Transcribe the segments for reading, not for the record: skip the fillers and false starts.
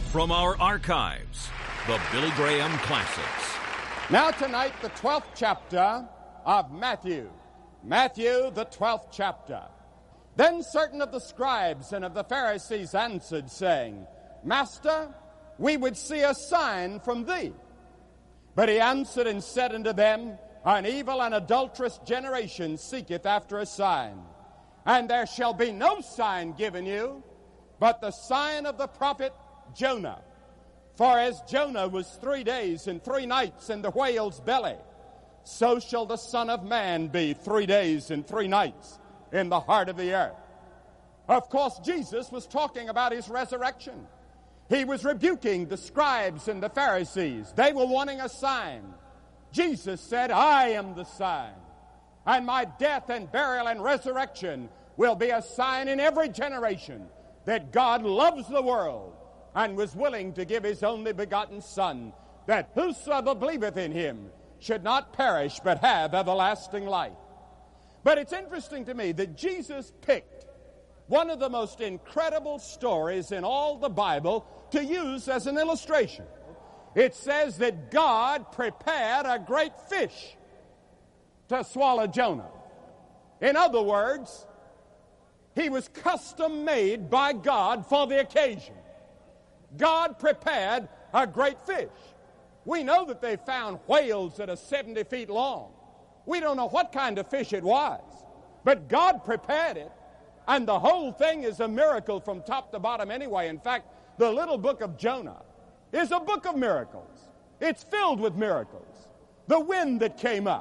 From our archives, the Billy Graham Classics. Now tonight, the 12th chapter of Matthew. Matthew, the 12th chapter. Then certain of the scribes and of the Pharisees answered, saying, Master, we would see a sign from thee. But he answered and said unto them, An evil and adulterous generation seeketh after a sign. And there shall be no sign given you, but the sign of the prophet Jonah. For as Jonah was 3 days and 3 nights in the whale's belly, so shall the Son of Man be 3 days and 3 nights in the heart of the earth. Of course, Jesus was talking about his resurrection. He was rebuking the scribes and the Pharisees. They were wanting a sign. Jesus said, I am the sign. And my death and burial and resurrection will be a sign in every generation that God loves the world and was willing to give his only begotten Son, that whosoever believeth in him should not perish but have everlasting life. But it's interesting to me that Jesus picked one of the most incredible stories in all the Bible to use as an illustration. It says that God prepared a great fish to swallow Jonah. In other words, he was custom made by God for the occasion. God prepared a great fish. We know that they found whales that are 70 feet long. We don't know what kind of fish it was, but God prepared it, and the whole thing is a miracle from top to bottom anyway. In fact, the little book of Jonah is a book of miracles. It's filled with miracles. The wind that came up,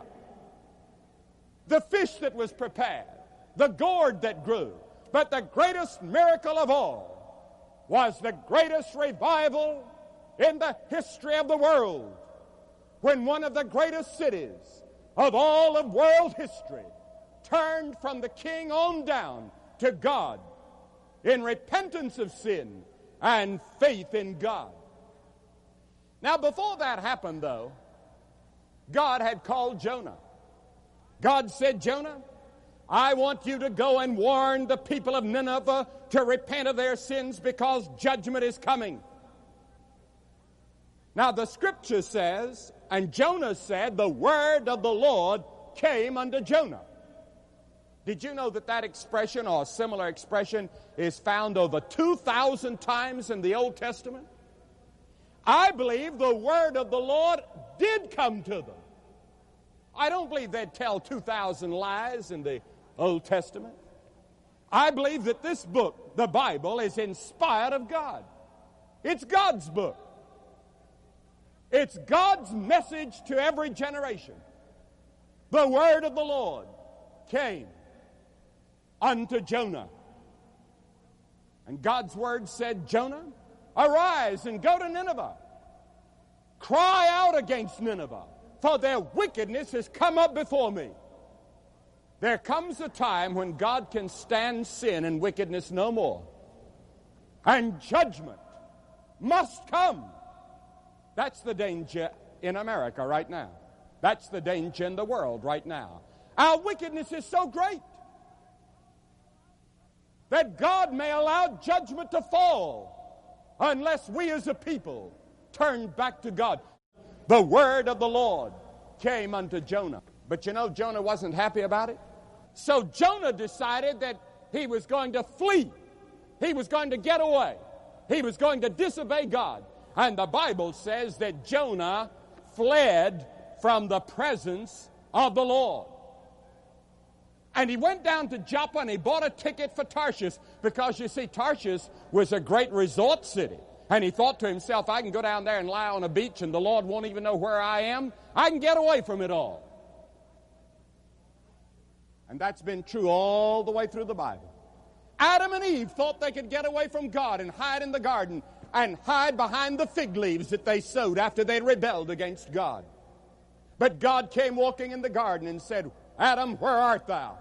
the fish that was prepared, the gourd that grew. But the greatest miracle of all was the greatest revival in the history of the world, when one of the greatest cities of all of world history turned from the king on down to God in repentance of sin and faith in God. Now, before that happened, though, God had called Jonah. God said, Jonah, I want you to go and warn the people of Nineveh to repent of their sins because judgment is coming. Now the scripture says, and Jonah said, the word of the Lord came unto Jonah. Did you know that that expression or a similar expression is found over 2,000 times in the Old Testament? I believe the word of the Lord did come to them. I don't believe they'd tell 2,000 lies in the Old Testament. I believe that this book, the Bible, is inspired of God. It's God's book. It's God's message to every generation. The word of the Lord came unto Jonah. And God's word said, Jonah, arise and go to Nineveh. Cry out against Nineveh, for their wickedness has come up before me. There comes a time when God can stand sin and wickedness no more. And judgment must come. That's the danger in America right now. That's the danger in the world right now. Our wickedness is so great that God may allow judgment to fall unless we as a people turn back to God. The word of the Lord came unto Jonah. But you know, Jonah wasn't happy about it. So Jonah decided that he was going to flee. He was going to get away. He was going to disobey God. And the Bible says that Jonah fled from the presence of the Lord. And he went down to Joppa and he bought a ticket for Tarshish, because you see, Tarshish was a great resort city. And he thought to himself, I can go down there and lie on a beach and the Lord won't even know where I am. I can get away from it all. And that's been true all the way through the Bible. Adam and Eve thought they could get away from God and hide in the garden and hide behind the fig leaves that they sowed after they rebelled against God. But God came walking in the garden and said, Adam, where art thou?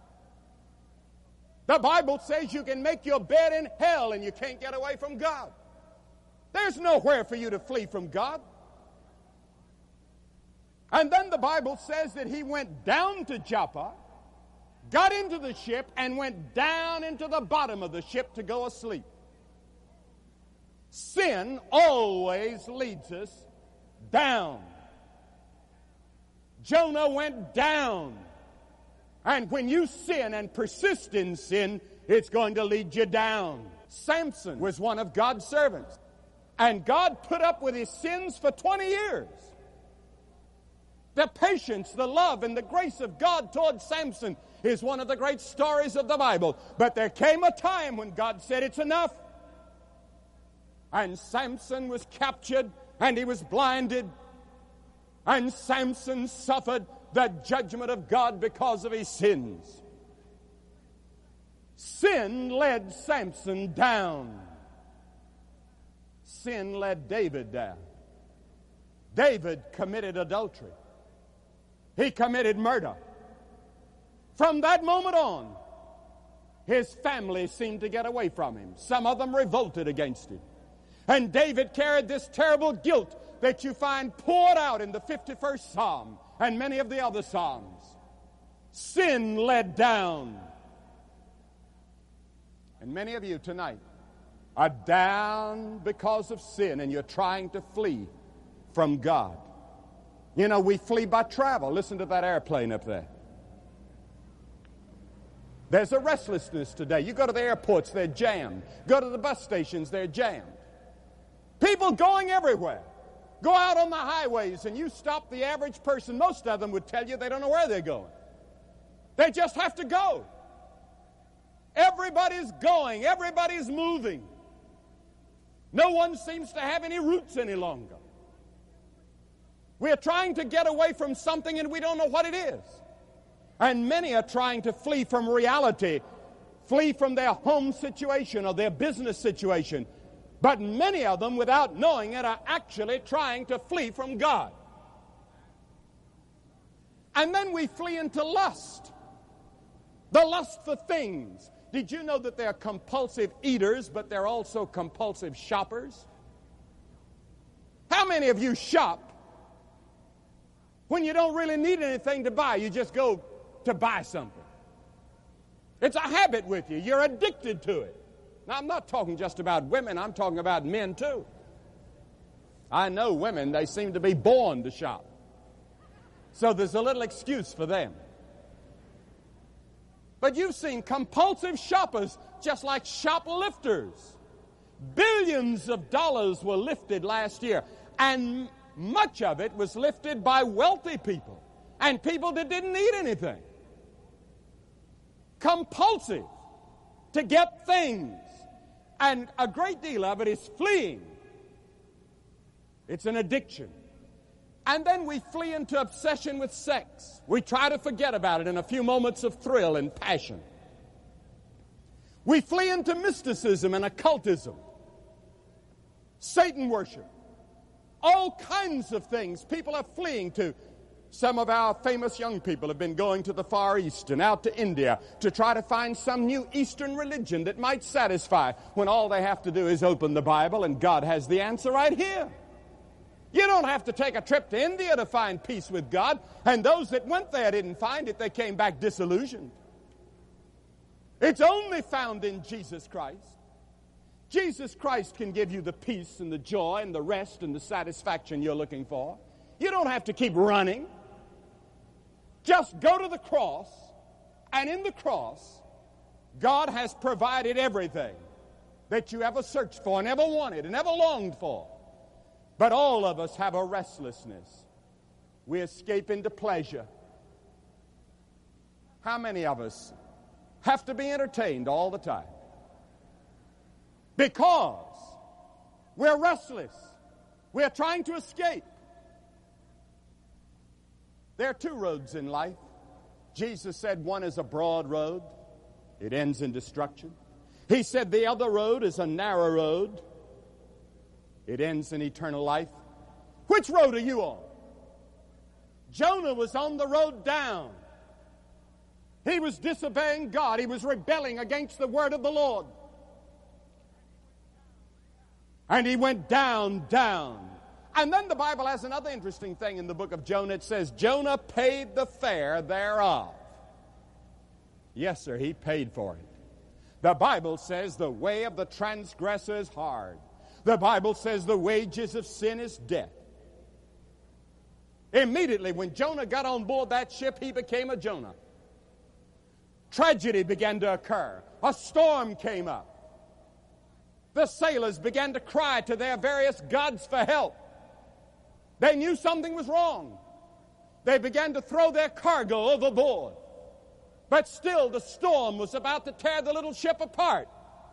The Bible says you can make your bed in hell and you can't get away from God. There's nowhere for you to flee from God. And then the Bible says that he went down to Joppa, got into the ship, and went down into the bottom of the ship to go asleep. Sin always leads us down. Jonah went down. And when you sin and persist in sin, it's going to lead you down. Samson was one of God's servants. And God put up with his sins for 20 years. The patience, the love, and the grace of God toward Samson is one of the great stories of the Bible. But there came a time when God said, it's enough. And Samson was captured, and he was blinded. And Samson suffered the judgment of God because of his sins. Sin led Samson down. Sin led David down. David committed adultery. He committed murder. From that moment on, his family seemed to get away from him. Some of them revolted against him. And David carried this terrible guilt that you find poured out in the 51st Psalm and many of the other Psalms. Sin led down. And many of you tonight are down because of sin, and you're trying to flee from God. You know, we flee by travel. Listen to that airplane up there. There's a restlessness today. You go to the airports, they're jammed. Go to the bus stations, they're jammed. People going everywhere. Go out on the highways and you stop the average person. Most of them would tell you they don't know where they're going. They just have to go. Everybody's going. Everybody's moving. No one seems to have any roots any longer. We're trying to get away from something and we don't know what it is. And many are trying to flee from reality, flee from their home situation or their business situation. But many of them, without knowing it, are actually trying to flee from God. And then we flee into lust. The lust for things. Did you know that they're compulsive eaters, but they're also compulsive shoppers? How many of you shop when you don't really need anything to buy? You just go to buy something. It's a habit with you. You're addicted to it. Now, I'm not talking just about women. I'm talking about men, too. I know women, they seem to be born to shop. So there's a little excuse for them. But you've seen compulsive shoppers just like shoplifters. Billions of dollars were lifted last year. And much of it was lifted by wealthy people and people that didn't need anything. Compulsive to get things. And a great deal of it is fleeing. It's an addiction. And then we flee into obsession with sex. We try to forget about it in a few moments of thrill and passion. We flee into mysticism and occultism. Satan worship. All kinds of things people are fleeing to. Some of our famous young people have been going to the Far East and out to India to try to find some new Eastern religion that might satisfy, when all they have to do is open the Bible and God has the answer right here. You don't have to take a trip to India to find peace with God, and those that went there didn't find it. They came back disillusioned. It's only found in Jesus Christ. Jesus Christ can give you the peace and the joy and the rest and the satisfaction you're looking for. You don't have to keep running. Just go to the cross, and in the cross, God has provided everything that you ever searched for and ever wanted and ever longed for. But all of us have a restlessness. We escape into pleasure. How many of us have to be entertained all the time? Because we're restless. We're trying to escape. There are two roads in life. Jesus said one is a broad road. It ends in destruction. He said the other road is a narrow road. It ends in eternal life. Which road are you on? Jonah was on the road down. He was disobeying God. He was rebelling against the word of the Lord. And he went down, down. And then the Bible has another interesting thing in the book of Jonah. It says, Jonah paid the fare thereof. Yes, sir, he paid for it. The Bible says the way of the transgressor is hard. The Bible says the wages of sin is death. Immediately when Jonah got on board that ship, he became a Jonah. Tragedy began to occur. A storm came up. The sailors began to cry to their various gods for help. They knew something was wrong. They began to throw their cargo overboard. But still the storm was about to tear the little ship apart.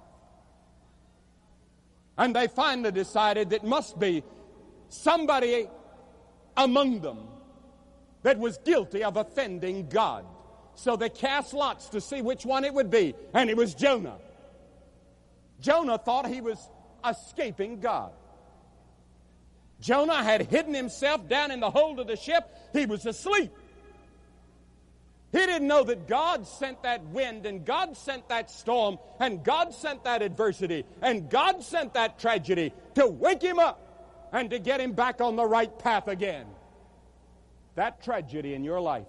And they finally decided that it must be somebody among them that was guilty of offending God. So they cast lots to see which one it would be, and it was Jonah. Jonah thought he was escaping God. Jonah had hidden himself down in the hold of the ship. He was asleep. He didn't know that God sent that wind, and God sent that storm, and God sent that adversity, and God sent that tragedy to wake him up and to get him back on the right path again. That tragedy in your life,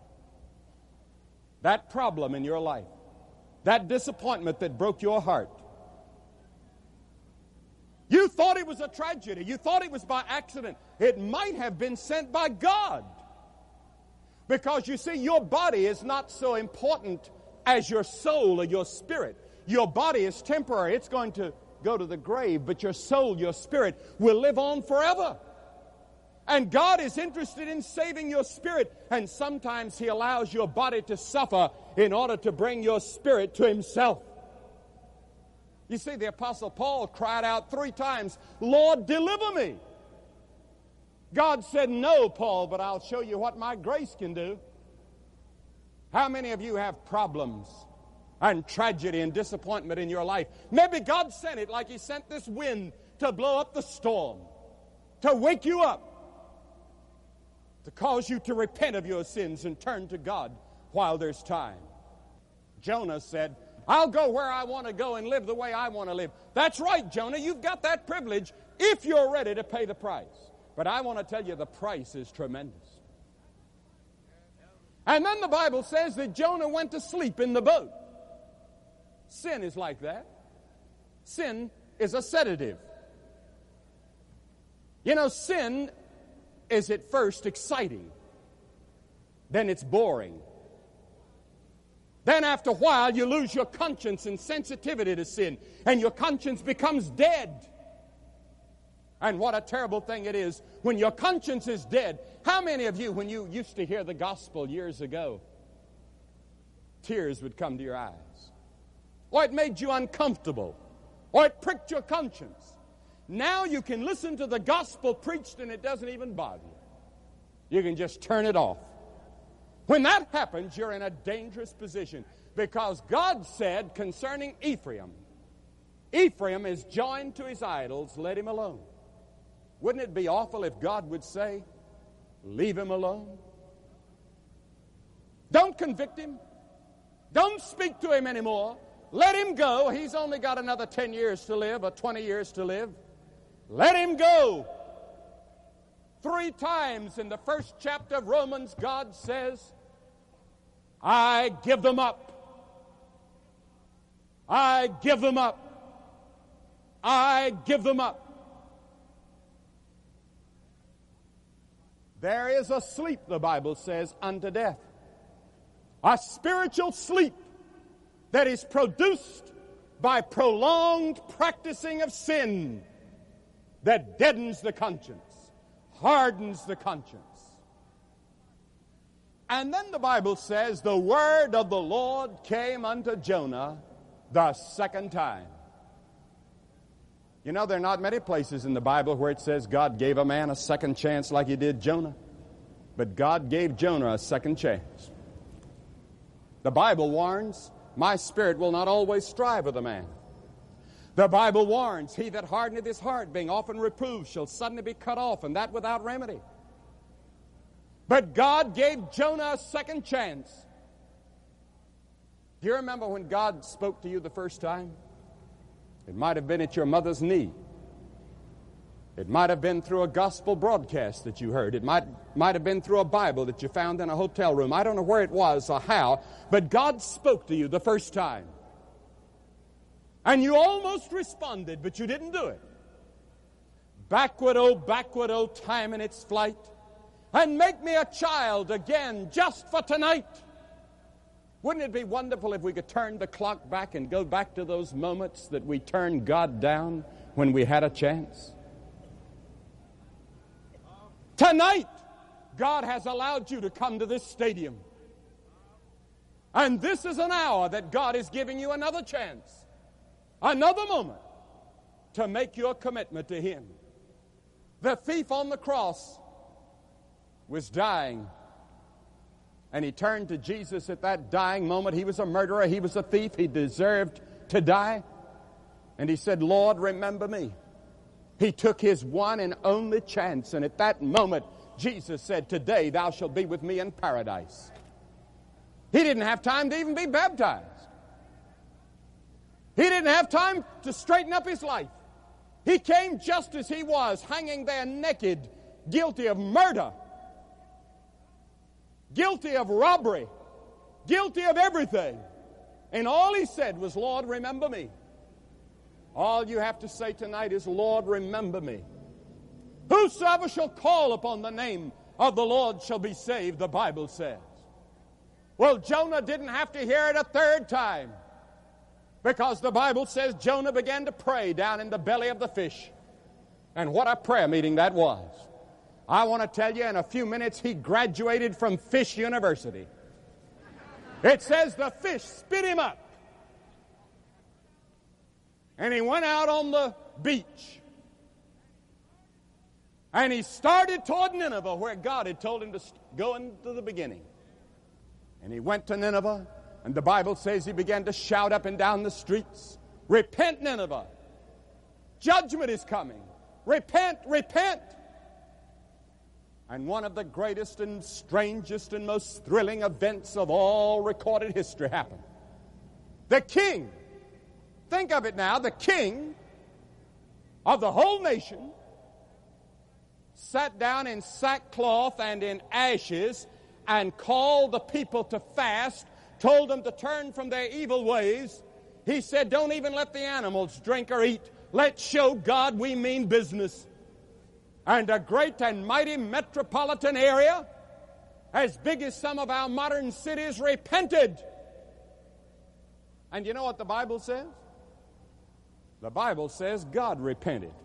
that problem in your life, that disappointment that broke your heart, you thought it was a tragedy. You thought it was by accident. It might have been sent by God. Because you see, your body is not so important as your soul or your spirit. Your body is temporary. It's going to go to the grave, but your soul, your spirit, will live on forever. And God is interested in saving your spirit, and sometimes He allows your body to suffer in order to bring your spirit to Himself. You see, the Apostle Paul cried out 3 times, "Lord, deliver me." God said, "No, Paul, but I'll show you what my grace can do." How many of you have problems and tragedy and disappointment in your life? Maybe God sent it like He sent this wind to blow up the storm, to wake you up, to cause you to repent of your sins and turn to God while there's time. Jonah said, "I'll go where I want to go and live the way I want to live." That's right, Jonah, you've got that privilege if you're ready to pay the price. But I want to tell you the price is tremendous. And then the Bible says that Jonah went to sleep in the boat. Sin is like that. Sin is a sedative. You know, sin is at first exciting. Then it's boring. Then after a while you lose your conscience and sensitivity to sin, and your conscience becomes dead. And what a terrible thing it is when your conscience is dead. How many of you, when you used to hear the gospel years ago, tears would come to your eyes? Or it made you uncomfortable. Or it pricked your conscience. Now you can listen to the gospel preached and it doesn't even bother you. You can just turn it off. When that happens, you're in a dangerous position. Because God said concerning Ephraim, Ephraim is joined to his idols, let him alone. Wouldn't it be awful if God would say, leave him alone? Don't convict him. Don't speak to him anymore. Let him go. He's only got another 10 years to live or 20 years to live. Let him go. 3 times in the first chapter of Romans, God says, I give them up. I give them up. I give them up. There is a sleep, the Bible says, unto death. A spiritual sleep that is produced by prolonged practicing of sin that deadens the conscience, hardens the conscience. And then the Bible says, the word of the Lord came unto Jonah the second time. You know, there are not many places in the Bible where it says God gave a man a second chance like He did Jonah. But God gave Jonah a second chance. The Bible warns, my spirit will not always strive with a man. The Bible warns, he that hardeneth his heart, being often reproved, shall suddenly be cut off, and that without remedy. But God gave Jonah a second chance. Do you remember when God spoke to you the first time? It might have been at your mother's knee. It might have been through a gospel broadcast that you heard. It might have been through a Bible that you found in a hotel room. I don't know where it was or how, but God spoke to you the first time. And you almost responded, but you didn't do it. backward, oh, time in its flight, and make me a child again just for tonight. Wouldn't it be wonderful if we could turn the clock back and go back to those moments that we turned God down when we had a chance? Tonight, God has allowed you to come to this stadium. And this is an hour that God is giving you another chance, another moment to make your commitment to Him. The thief on the cross was dying, and he turned to Jesus at that dying moment. He was a murderer. He was a thief. He deserved to die. And he said, Lord, remember me. He took his one and only chance, and at that moment, Jesus said, today thou shalt be with me in paradise. He didn't have time to even be baptized. He didn't have time to straighten up his life. He came just as he was, hanging there naked, guilty of murder, guilty of robbery, guilty of everything. And all he said was, Lord, remember me. All you have to say tonight is, Lord, remember me. Whosoever shall call upon the name of the Lord shall be saved, the Bible says. Well, Jonah didn't have to hear it a third time, because the Bible says Jonah began to pray down in the belly of the fish. And what a prayer meeting that was. I want to tell you, in a few minutes, he graduated from Fish University. It says the fish spit him up. And he went out on the beach. And he started toward Nineveh, where God had told him to go into the beginning. And he went to Nineveh, and the Bible says he began to shout up and down the streets, repent, Nineveh. Judgment is coming. Repent, repent. And one of the greatest and strangest and most thrilling events of all recorded history happened. The king, think of it now, the king of the whole nation sat down in sackcloth and in ashes and called the people to fast, told them to turn from their evil ways. He said, don't even let the animals drink or eat. Let's show God we mean business. And a great and mighty metropolitan area, as big as some of our modern cities, repented. And you know what the Bible says? The Bible says God repented.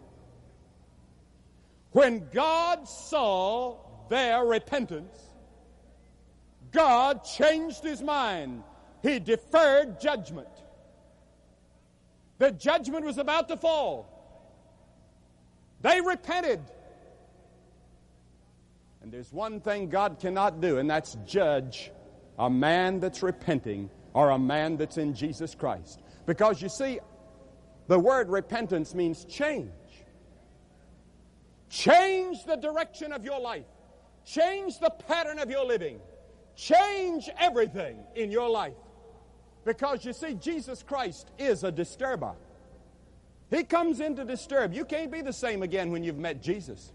When God saw their repentance, God changed His mind. He deferred judgment. The judgment was about to fall. They repented. And there's one thing God cannot do, and that's judge a man that's repenting or a man that's in Jesus Christ. Because you see, the word repentance means change. Change the direction of your life. Change the pattern of your living. Change everything in your life. Because you see, Jesus Christ is a disturber. He comes in to disturb. You can't be the same again when you've met Jesus.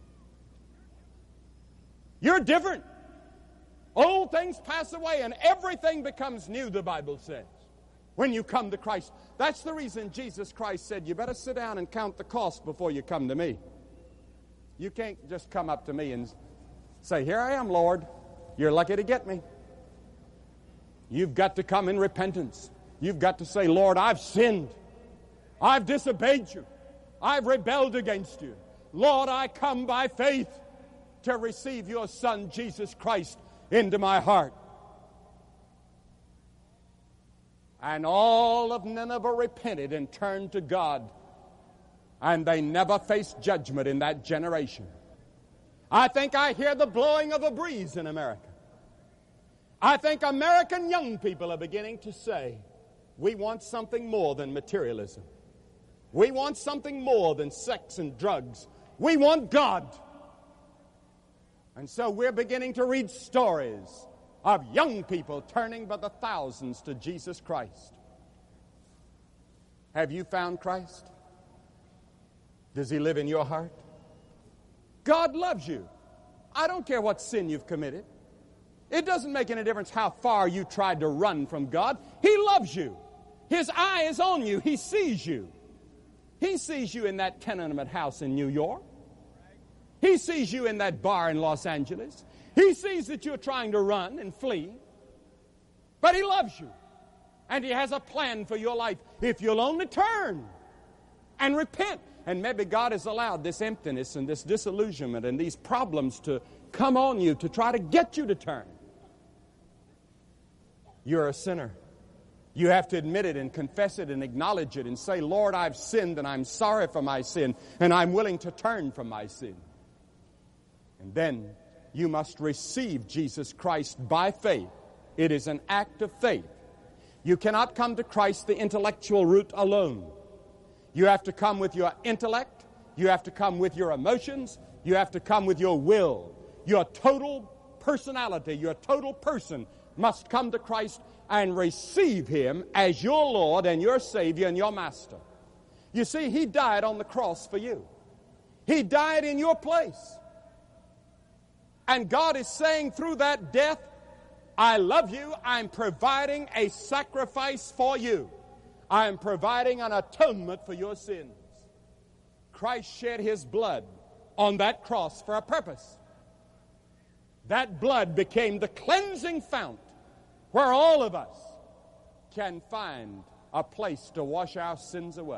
You're different. Old things pass away and everything becomes new, the Bible says, when you come to Christ. That's the reason Jesus Christ said, you better sit down and count the cost before you come to me. You can't just come up to me and say, here I am, Lord. You're lucky to get me. You've got to come in repentance. You've got to say, Lord, I've sinned. I've disobeyed you. I've rebelled against you. Lord, I come by faith to receive your Son, Jesus Christ, into my heart. And all of Nineveh repented and turned to God. And they never faced judgment in that generation. I think I hear the blowing of a breeze in America. I think American young people are beginning to say, we want something more than materialism. We want something more than sex and drugs. We want God. And so we're beginning to read stories of young people turning by the thousands to Jesus Christ. Have you found Christ? Does He live in your heart? God loves you. I don't care what sin you've committed. It doesn't make any difference how far you tried to run from God. He loves you. His eye is on you. He sees you. He sees you in that tenement house in New York. He sees you in that bar in Los Angeles. He sees that you're trying to run and flee. But He loves you. And He has a plan for your life if you'll only turn and repent. And maybe God has allowed this emptiness and this disillusionment and these problems to come on you to try to get you to turn. You're a sinner. You have to admit it and confess it and acknowledge it and say, Lord, I've sinned and I'm sorry for my sin and I'm willing to turn from my sin. And then you must receive Jesus Christ by faith. It is an act of faith. You cannot come to Christ the intellectual route alone. You have to come with your intellect. You have to come with your emotions. You have to come with your will. Your total personality, your total person must come to Christ and receive Him as your Lord and your Savior and your Master. You see, He died on the cross for you. He died in your place. And God is saying through that death, I love you. I'm providing a sacrifice for you. I'm providing an atonement for your sins. Christ shed His blood on that cross for a purpose. That blood became the cleansing fount where all of us can find a place to wash our sins away.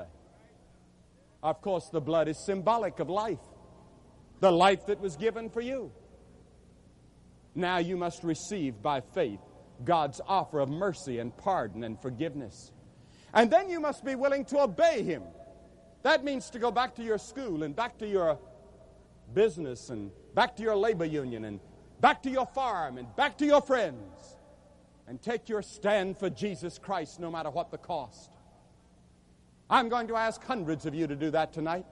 Of course, the blood is symbolic of life, the life that was given for you. Now you must receive by faith God's offer of mercy and pardon and forgiveness. And then you must be willing to obey Him. That means to go back to your school and back to your business and back to your labor union and back to your farm and back to your friends and take your stand for Jesus Christ no matter what the cost. I'm going to ask hundreds of you to do that tonight.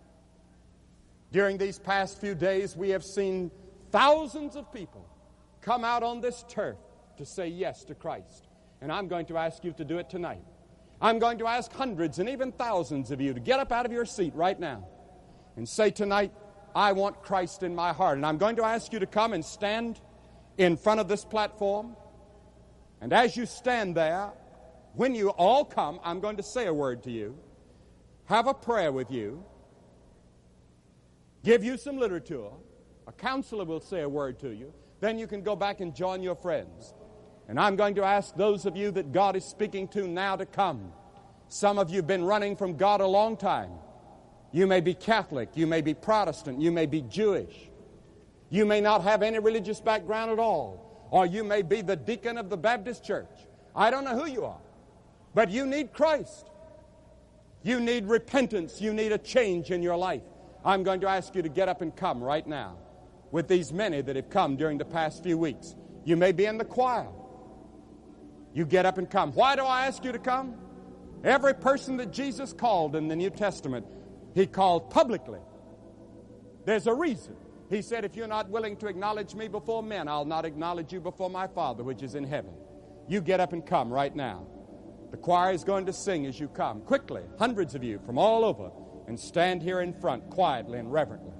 During these past few days, we have seen thousands of people come out on this turf to say yes to Christ. And I'm going to ask you to do it tonight. I'm going to ask hundreds and even thousands of you to get up out of your seat right now and say tonight, I want Christ in my heart. And I'm going to ask you to come and stand in front of this platform. And as you stand there, when you all come, I'm going to say a word to you, have a prayer with you, give you some literature. A counselor will say a word to you. Then you can go back and join your friends. And I'm going to ask those of you that God is speaking to now to come. Some of you have been running from God a long time. You may be Catholic, you may be Protestant, you may be Jewish. You may not have any religious background at all. Or you may be the deacon of the Baptist church. I don't know who you are. But you need Christ. You need repentance. You need a change in your life. I'm going to ask you to get up and come right now with these many that have come during the past few weeks. You may be in the choir. You get up and come. Why do I ask you to come? Every person that Jesus called in the New Testament, He called publicly. There's a reason. He said, if you're not willing to acknowledge me before men, I'll not acknowledge you before my Father which is in heaven. You get up and come right now. The choir is going to sing as you come. Quickly, hundreds of you from all over, and stand here in front quietly and reverently.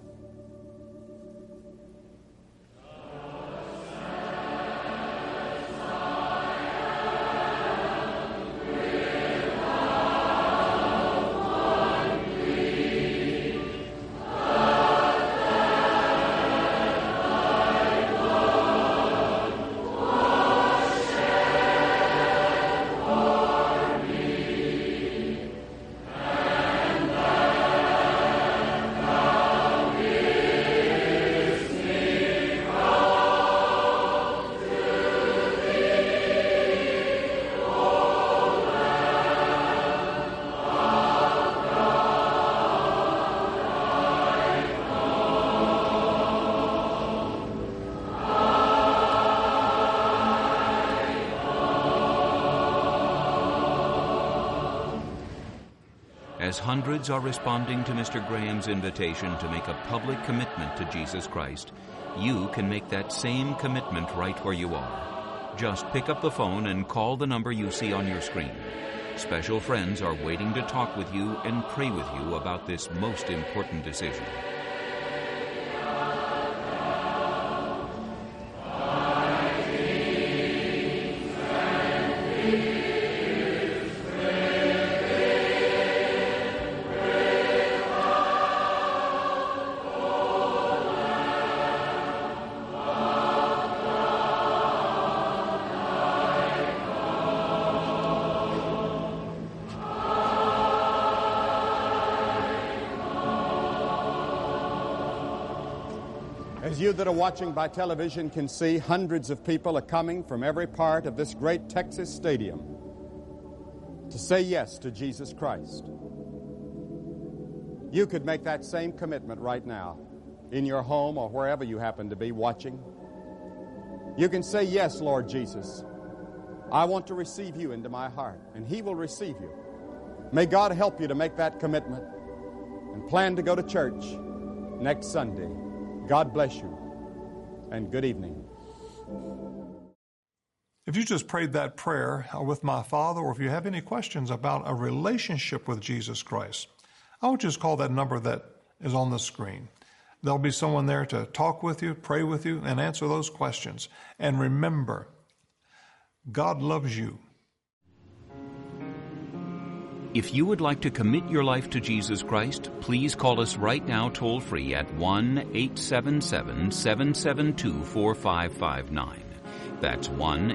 As hundreds are responding to Mr. Graham's invitation to make a public commitment to Jesus Christ, you can make that same commitment right where you are. Just pick up the phone and call the number you see on your screen. Special friends are waiting to talk with you and pray with you about this most important decision. As you that are watching by television can see, hundreds of people are coming from every part of this great Texas stadium to say yes to Jesus Christ. You could make that same commitment right now in your home or wherever you happen to be watching. You can say, yes, Lord Jesus, I want to receive you into my heart, and He will receive you. May God help you to make that commitment and plan to go to church next Sunday. God bless you, and good evening. If you just prayed that prayer with my Father, or if you have any questions about a relationship with Jesus Christ, I would just call that number that is on the screen. There'll be someone there to talk with you, pray with you, and answer those questions. And remember, God loves you. If you would like to commit your life to Jesus Christ, please call us right now toll-free at 1-877-772-4559. That's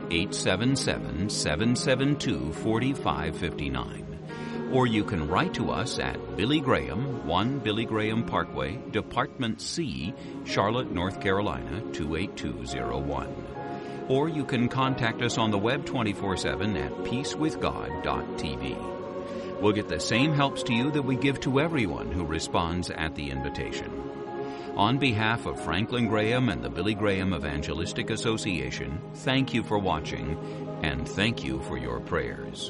1-877-772-4559. Or you can write to us at Billy Graham, 1 Billy Graham Parkway, Department C, Charlotte, North Carolina, 28201. Or you can contact us on the web 24/7 at peacewithgod.tv. We'll get the same helps to you that we give to everyone who responds at the invitation. On behalf of Franklin Graham and the Billy Graham Evangelistic Association, thank you for watching, and thank you for your prayers.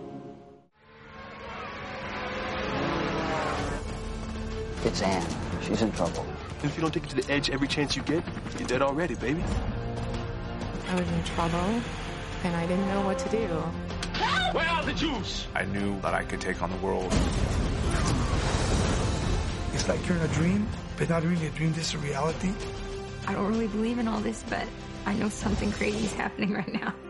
It's Anne. She's in trouble. If you don't take it to the edge every chance you get, you're dead already, baby. I was in trouble, and I didn't know what to do. Where are the Jews? I knew that I could take on the world. It's like you're in a dream, but not really a dream, this is a reality. I don't really believe in all this, but I know something crazy is happening right now.